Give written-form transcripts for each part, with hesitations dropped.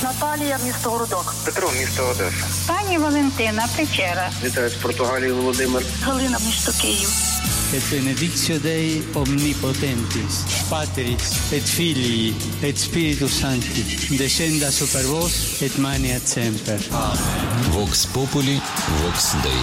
Наталія, місто Городок. Петро, місто Одеса. Пані Валентина, Печера. Вітаю з Португалії, Володимир. Галина, місто Київ. Et benedictio Dei omnipotentis, Patris et Filii et Spiritus Sancti, descenda super vos et maneat semper. Vox Populi, Vox Dei.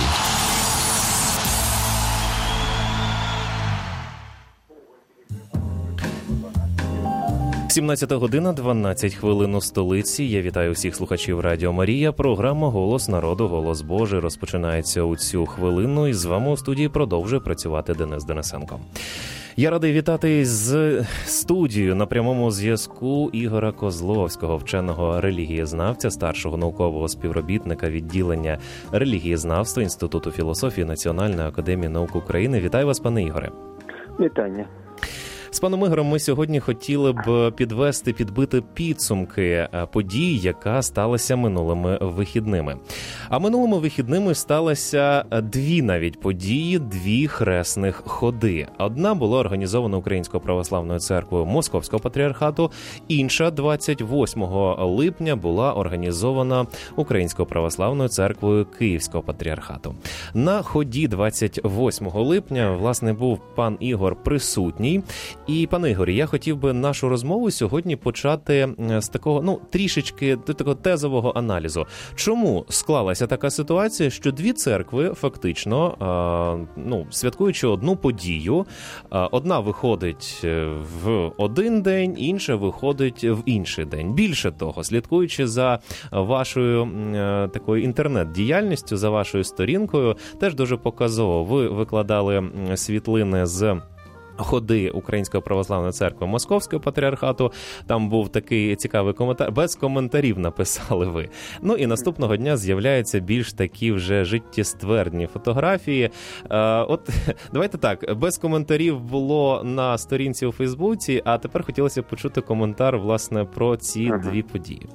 Сімнадцята година, 12 хвилин у столиці. Я вітаю всіх слухачів Радіо Марія. Програма «Голос народу, голос Божий» розпочинається у цю хвилину. І з вами у студії продовжує працювати Денис Денисенко. Я радий вітати з студією на прямому зв'язку Ігоря Козловського, вченого релігієзнавця, старшого наукового співробітника відділення релігієзнавства Інституту філософії Національної академії наук України. Вітаю вас, пане Ігоре. Вітання. З паном Ігорем ми сьогодні хотіли б підбити підсумки подій, яка сталася минулими вихідними. А минулими вихідними сталося дві навіть події, дві хресних ходи. Одна була організована Українською православною церквою Московського патріархату, інша 28 липня була організована Українською православною церквою Київського патріархату. На ході 28 липня, власне, був пан Ігор присутній. І, пане Ігорі, я хотів би нашу розмову сьогодні почати з такого, трішечки такого тезового аналізу. Чому склалася така ситуація, що дві церкви фактично, святкуючи одну подію, одна виходить в один день, інша виходить в інший день. Більше того, слідкуючи за вашою такою інтернет-діяльністю, за вашою сторінкою, теж дуже показово. Ви викладали світлини з ходи Української православної церкви Московського патріархату. Там був такий цікавий коментар. Без коментарів написали ви. І наступного дня з'являються більш такі вже життєствердні фотографії. Давайте так, без коментарів було на сторінці у Фейсбуці, а тепер хотілося б почути коментар, власне, про ці дві події.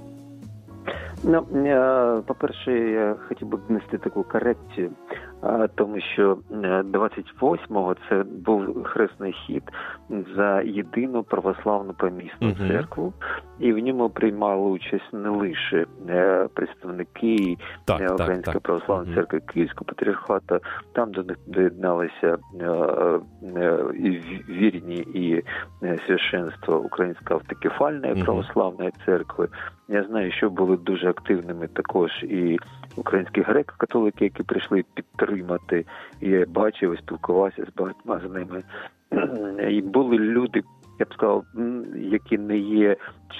По-перше, я хотів би внести таку корекцію, тому що 28-го це був хресний хід за єдину православну помісну церкву, і в ньому приймали участь не лише представники Української православної церкви Київського патріархату, там до них доєдналися і вірні, і священство Української автокефальної православної церкви. Я знаю, що були дуже активними також і українські греко-католики, які прийшли підтримати. Я бачив і спілкувався з багатьма з ними. І були люди, я б сказав, які не є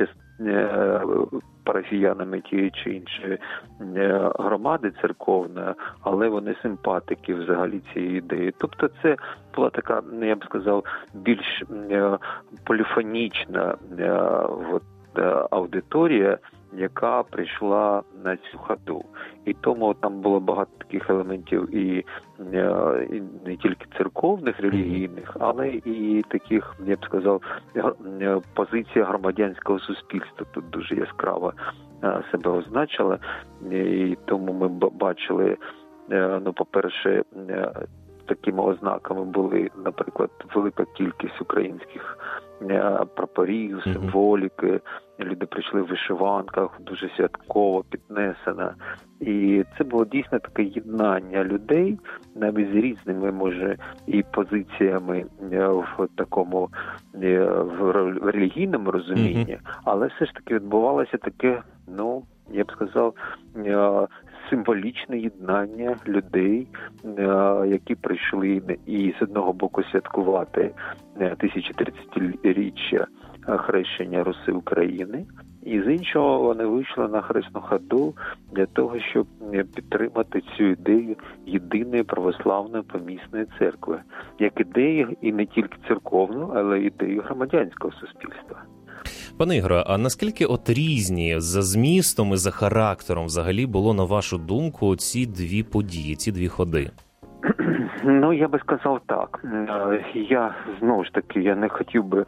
парафіянами тієї чи іншої громади церковної, але вони симпатики взагалі цієї ідеї. Тобто це була така, я б сказав, більш поліфонічна аудиторія, яка прийшла на цю ходу. І тому там було багато таких елементів і не тільки церковних, релігійних, але і таких, я б сказав, позиція громадянського суспільства тут дуже яскраво себе означила. І тому ми бачили, по-перше, такими ознаками були, наприклад, велика кількість українських прапорів, символіки. Люди прийшли в вишиванках, дуже святково, піднесено. І це було дійсно таке єднання людей, навіть з різними, може, і позиціями в такому в релігійному розумінні, але все ж таки відбувалося таке, я б сказав, символічне єднання людей, які прийшли і з одного боку святкувати 1030-річчя хрещення Руси України, і з іншого вони вийшли на хресну ходу для того, щоб підтримати цю ідею єдиної православної помісної церкви, як ідею і не тільки церковну, але й ідею громадянського суспільства. Пане Ігоре, а наскільки різні за змістом і за характером взагалі було, на вашу думку, ці дві події, ці дві ходи? Я би сказав так. Я, знову ж таки, я не хотів би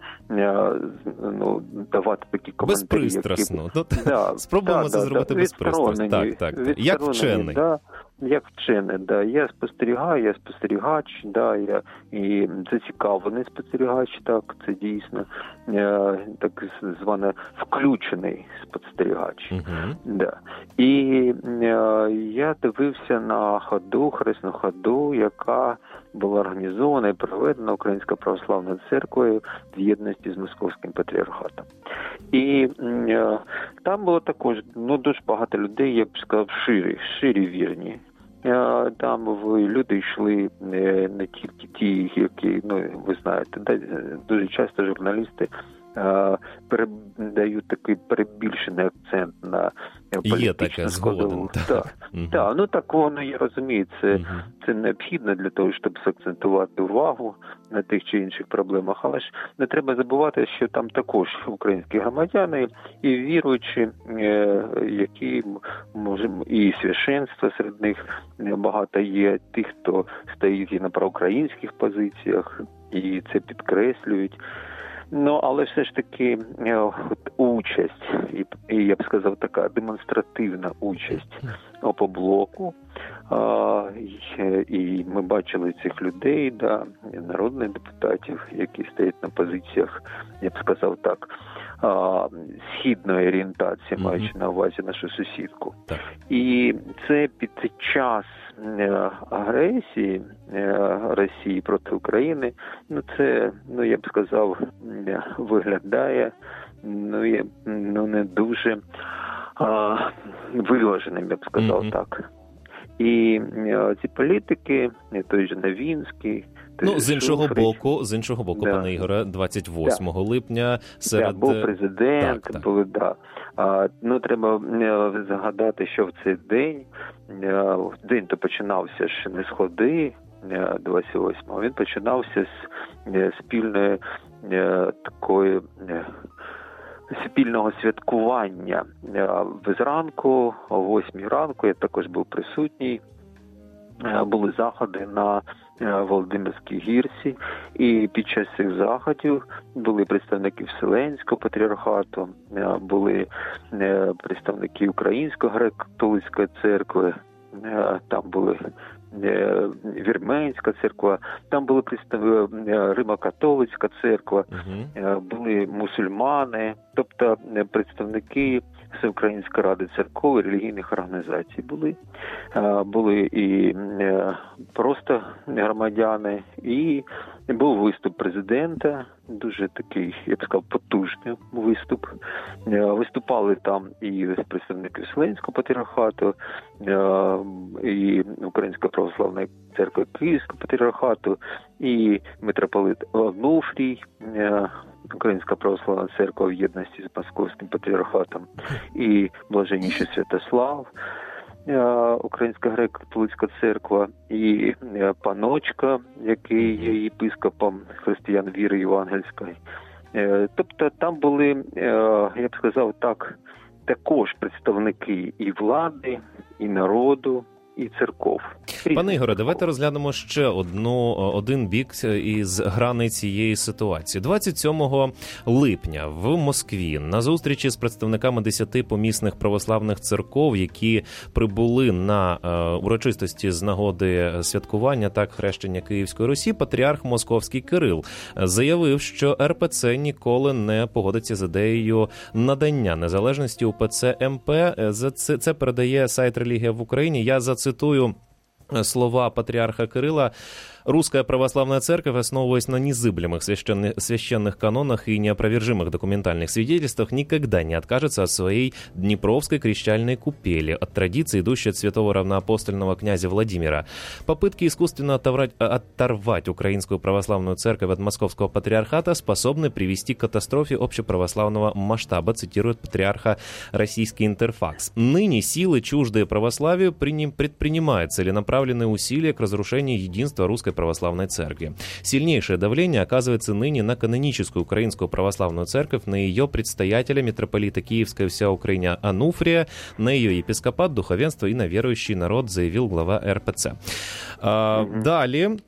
давати такі коментарі. Безпристрасно. Спробуємо це зробити безпристрасно. Так. Як вчений. як вчений, да, я спостерігаю, я спостерігач, да, я і зацікавлений спостерігач, так, це дійсно, так званий включений спостерігач. Да. І я дивився на ходу, хресну ходу, яка була організована і проведена Українською православною церквою в єдності з Московським патріархатом. І там було також дуже багато людей, я б сказав, ширі вірні. Там люди йшли не тільки ті, які, ви знаєте, дуже часто журналісти передають такий перебільшений акцент на політичну складову. Так, так воно, я розумію, це необхідно для того, щоб закцентувати увагу на тих чи інших проблемах, але ж не треба забувати, що там також українські громадяни і віруючі, які, може, і священство серед них багато є, тих, хто стоїть і на проукраїнських позиціях, і це підкреслюють. Але все ж таки участь, і я б сказав, така демонстративна участь Опоблоку, і ми бачили цих людей, да, народних депутатів, які стоять на позиціях, я б сказав так, східної орієнтації, маючи на увазі нашу сусідку. Так. І це під час агресії Росії проти України, це, я б сказав, виглядає, не дуже виваженим, я б сказав так. І ці політики, той же Новінський, з іншого боку, пане Ігоре, 28 липня серед... був президент, були, треба згадати, що в цей день то починався ж не з ходи 28-го, він починався з спільної такої спільного святкування. Зранку, о 8 ранку, я також був присутній, були заходи на Володимирській гірці, і під час цих заходів були представники Вселенського патріархату, були представники Української греко-католицької церкви, там були Вірменська церква, там були Римо-католицька церква, були мусульмани, тобто представники Всеукраїнської ради церков і релігійних організацій були і просто громадяни, і був виступ президента, дуже такий, я б сказав, потужний виступ. Виступали там і представники Вселенського патріархату, і Української православної церкви Київського патріархату, і митрополит Онуфрій, Українська православна церква в єдності з Московським патріархатом, і блаженніший Святослав, Українська греко-католицька церква, і паночка, який є єпископом християн віри євангельської. Тобто там були, я б сказав так, також представники і влади, і народу, і церков. Пане Ігоре, давайте розглянемо ще один бік із грани цієї ситуації. 27 липня в Москві на зустрічі з представниками 10 помісних православних церков, які прибули на урочистості з нагоди святкування хрещення Київської Русі, патріарх Московський Кирил заявив, що РПЦ ніколи не погодиться з ідеєю надання незалежності УПЦ МП. Це передає сайт «Релігія в Україні». Я зацитую слова патриарха Кирилла. Русская православная церковь, основываясь на незыблемых священных канонах и неопровержимых документальных свидетельствах, никогда не откажется от своей Днепровской крещальной купели, от традиции, идущей от святого равноапостольного князя Владимира. Попытки искусственно оторвать украинскую православную церковь от московского патриархата способны привести к катастрофе общеправославного масштаба, цитирует патриарха российский Интерфакс. Ныне силы, чуждые православию, предпринимают целенаправленные усилия к разрушению единства русской православной церкви. Сильнейшее давление оказывается ныне на каноническую украинскую православную церковь, на ее предстоятеля, митрополита Киевская вся Украина Ануфрия, на ее епископат, духовенство и на верующий народ, заявил глава РПЦ. Далее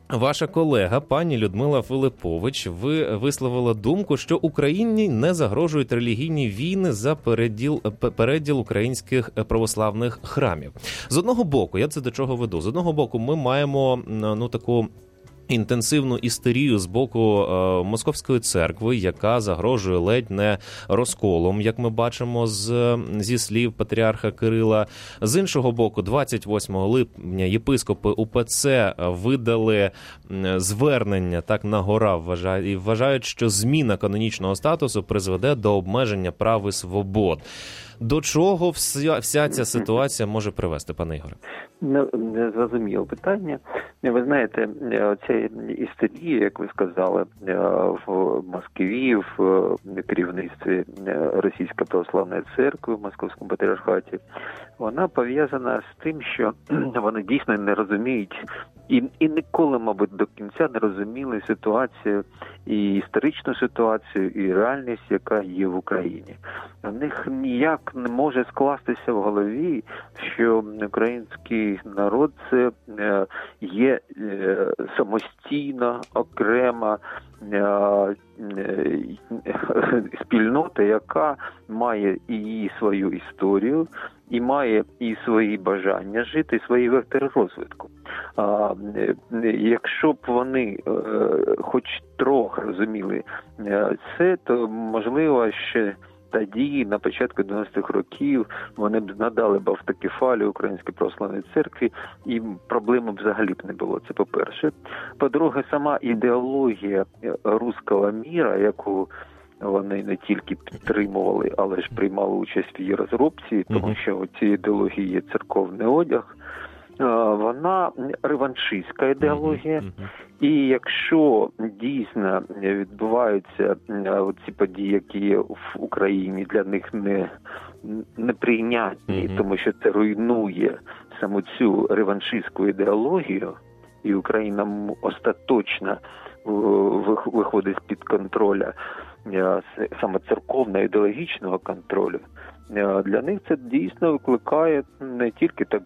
Ваша колега, пані Людмила Филиппович, ви висловила думку, що Україні не загрожують релігійні війни за переділ українських православних храмів. З одного боку, я це до чого веду, з одного боку ми маємо таку інтенсивну істерію з боку Московської церкви, яка загрожує ледь не розколом, як ми бачимо зі слів патріарха Кирила. З іншого боку, 28 липня єпископи УПЦ видали звернення на гора і вважають, що зміна канонічного статусу призведе до обмеження прав і свобод. До чого вся ця ситуація може привести, пане Ігоре? Не зрозуміло питання. Ви знаєте, ця істерія, як ви сказали, в Москві, в керівництві Російської православної церкви в Московському патріархаті, вона пов'язана з тим, що вони дійсно не розуміють і ніколи, мабуть, до кінця не розуміли ситуацію, і історичну ситуацію, і реальність, яка є в Україні. У них ніяк не може скластися в голові, що український народ – це є самостійна, окрема спільнота, яка має і свою історію, і має і свої бажання жити, і свої вектори розвитку. Якщо б вони хоч трохи розуміли це, то, можливо, ще тоді, на початку 90-х років, вони б надали б автокефалію Української православної церкви, і проблеми взагалі б не було. Це по-перше. По-друге, сама ідеологія руського міра, яку вони не тільки підтримували, але ж приймали участь в її розробці, тому що у цій ідеології є церковний одяг, вона реваншистська ідеологія, і якщо дійсно відбуваються ці події, які є в Україні, для них неприйнятні, тому що це руйнує саму цю реваншистську ідеологію, і Україна остаточно виходить з-під контроля саме церковно-ідеологічного контролю, для них це дійсно викликає не тільки так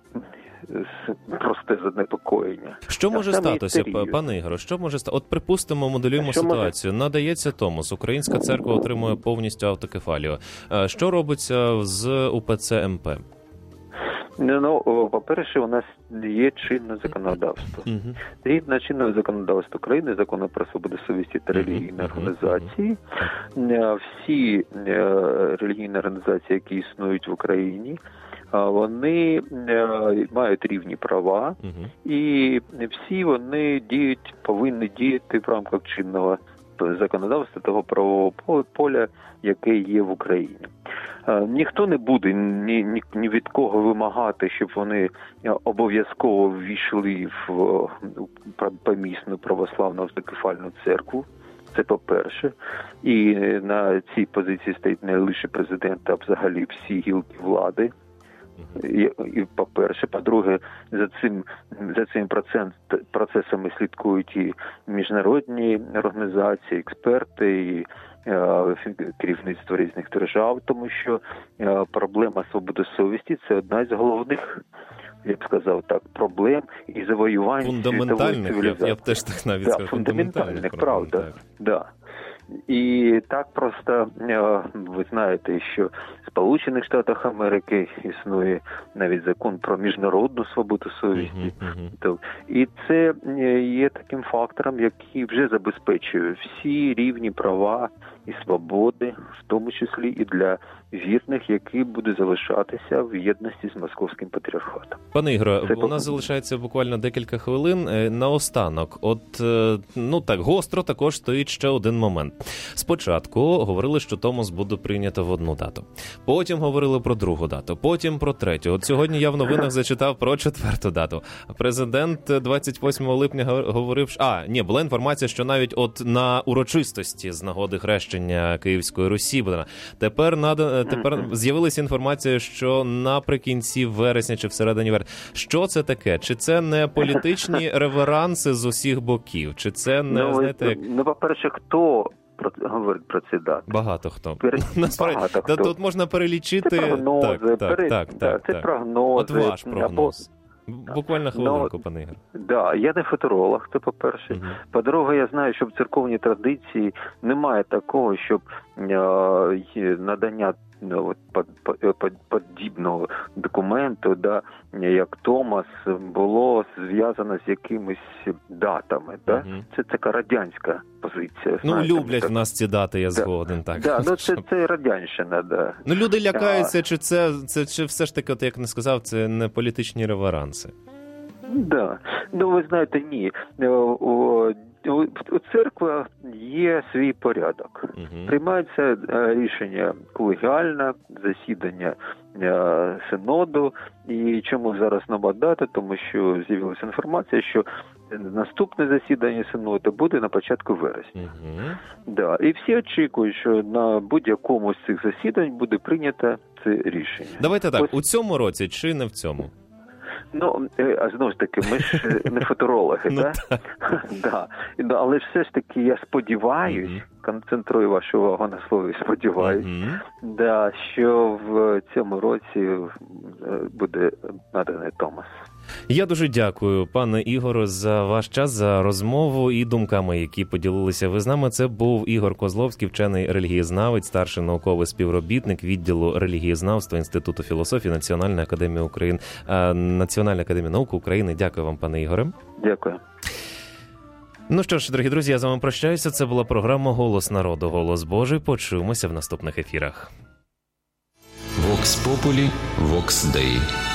просте занепокоєння. Що може статися, пане Ігоре? Що може статися? От припустимо, моделюємо ситуацію. Надається Томос, Українська церква отримує повністю автокефалію. Що робиться з УПЦ МП? По-перше, у нас є чинне законодавство. Згідно чинного законодавства України, Закону про свободу совісті та релігійні організації, всі релігійні організації, які існують в Україні, вони мають рівні права, і всі вони повинні діяти в рамках чинного законодавства того правового поля, яке є в Україні. Ніхто не буде ні від кого вимагати, щоб вони обов'язково ввійшли в помісну православну автокефальну церкву. Це по-перше. І на цій позиції стоїть не лише президент, а взагалі всі гілки влади. І по-перше. По-друге, за цим процесами слідкують і міжнародні організації, експерти, і керівництво різних держав, тому що проблема свободи совісті – це одна з головних, я б сказав так, проблем і завоювань фундаментальних, цивілізації. Я б теж так навіть сказав. Фундаментальних, правда. Да. І так просто, ви знаєте, що в Сполучених Штатах Америки існує навіть закон про міжнародну свободу совісті. І це є таким фактором, який вже забезпечує всі рівні права і свободи, в тому числі і для вірних, які будуть залишатися в єдності з Московським патріархатом. Пане Ігоре, у нас залишається буквально декілька хвилин. Наостанок, гостро також стоїть ще один момент. Спочатку говорили, що Томос буде прийнято в одну дату. Потім говорили про другу дату, потім про третю. От сьогодні я в новинах зачитав про четверту дату. Президент 28 липня говорив, була інформація, що навіть на урочистості з нагоди хрещення Київської Русі буде. Тепер з'явилася інформація, що наприкінці вересня чи всередині вересня. Що це таке? Чи це не політичні реверанси з усіх боків? Чи це не, по-перше, хто говорить про ці дати? Багато хто. Багато хто. Тут можна перелічити. Це прогнози. Так. Це прогнози. От ваш прогноз. Буквально хвилинку, пане Ігор. Да, я не футуролог, це по-перше. По-друге, я знаю, що в церковній традиції немає такого, щоб надання подібного документу, да, як Томас, було зв'язано з якимись датами. Да? Це така радянська позиція. Знаєте, люблять в нас ці дати, я згоден. Так. Да, це радянщина, да. Люди лякаються, чи це чи все ж таки, от як не сказав, це не політичні реверанси? Да. Ви знаєте, ні. У церкві є свій порядок. Приймається рішення колегіальне, засідання синоду. І чому зараз нова дата? Тому що з'явилася інформація, що наступне засідання синоду буде на початку вересня. Да. І всі очікують, що на будь-якому з цих засідань буде прийнято це рішення. Давайте так, у цьому році чи не в цьому? А знову ж таки, ми ж не футурологи, да? Але все ж таки я сподіваюсь, концентрую вашу увагу на слові «сподіваюсь», що в цьому році буде наданий Томас. Я дуже дякую, пане Ігоре, за ваш час, за розмову і думками, які поділилися ви з нами. Це був Ігор Козловський, вчений релігієзнавець, старший науковий співробітник відділу релігієзнавства Інституту філософії Національної академії наук України. Дякую вам, пане Ігоре. Дякую. Ну що ж, дорогі друзі, я з вами прощаюся. Це була програма «Голос народу. Голос Божий». Почуємося в наступних ефірах. Vox Populi, Vox Dei.